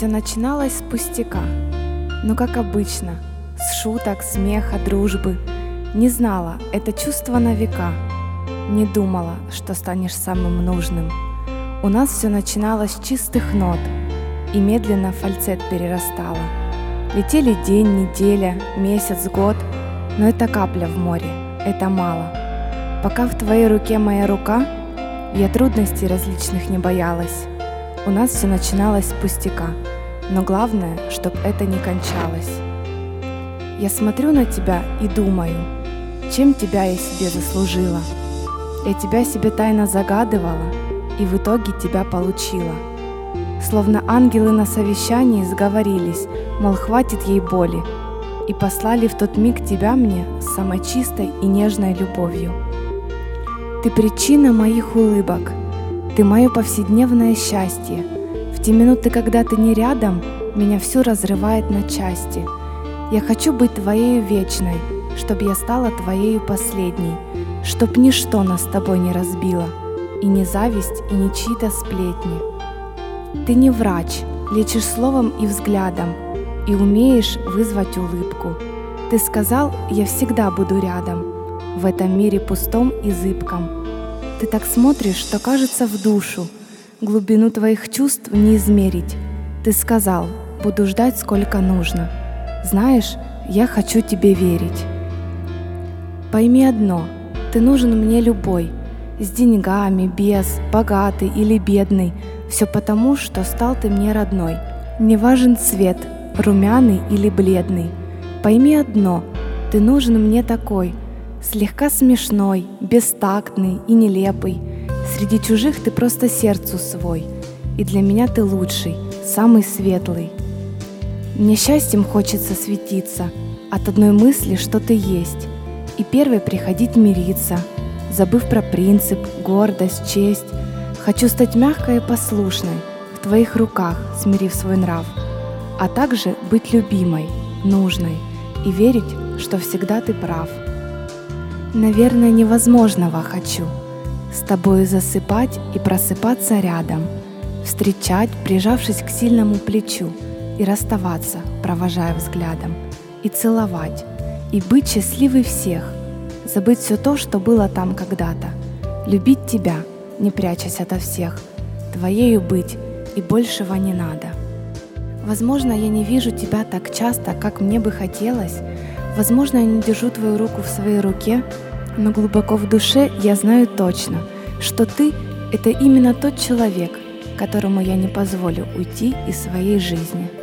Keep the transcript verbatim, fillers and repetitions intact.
Все начиналось с пустяка, но как обычно, с шуток, смеха, дружбы. Не знала, это чувство на века. Не думала, что станешь самым нужным. У нас все начиналось с чистых нот, и медленно в фальцет перерастало. Летели день, неделя, месяц, год, но это капля в море, это мало. Пока в твоей руке моя рука, я трудностей различных не боялась. У нас все начиналось с пустяка, но главное, чтоб это не кончалось. Я смотрю на тебя и думаю, чем тебя я себе заслужила. Я тебя себе тайно загадывала, и в итоге тебя получила. Словно ангелы на совещании сговорились, мол, хватит ей боли, и послали в тот миг тебя мне с самой чистой и нежной любовью. Ты причина моих улыбок, ты мое повседневное счастье. В те минуты, когда ты не рядом, меня всю разрывает на части. Я хочу быть твоею вечной, чтоб я стала твоею последней, чтоб ничто нас с тобой не разбило, и не зависть, и не чьи-то сплетни. Ты не врач, лечишь словом и взглядом, и умеешь вызвать улыбку. Ты сказал, я всегда буду рядом, в этом мире пустом и зыбком. Ты так смотришь, что кажется в душу, глубину твоих чувств не измерить. Ты сказал, буду ждать сколько нужно. Знаешь, я хочу тебе верить. Пойми одно, ты нужен мне любой, с деньгами, без, богатый или бедный, все потому, что стал ты мне родной. Не важен цвет, румяный или бледный. Пойми одно, ты нужен мне такой, слегка смешной, бестактный и нелепый. Среди чужих ты просто сердцу свой, и для меня ты лучший, самый светлый. Мне счастьем хочется светиться от одной мысли, что ты есть, и первой приходить мириться, забыв про принцип, гордость, честь. Хочу стать мягкой и послушной в твоих руках, смирив свой нрав, а также быть любимой, нужной и верить, что всегда ты прав. Наверное, невозможного хочу с тобою засыпать и просыпаться рядом, встречать, прижавшись к сильному плечу, и расставаться, провожая взглядом, и целовать, и быть счастливой всех, забыть все то, что было там когда-то, любить тебя, не прячась ото всех, твоею быть, и большего не надо. Возможно, я не вижу тебя так часто, как мне бы хотелось, возможно, я не держу твою руку в своей руке, но глубоко в душе я знаю точно, что ты — это именно тот человек, которому я не позволю уйти из своей жизни.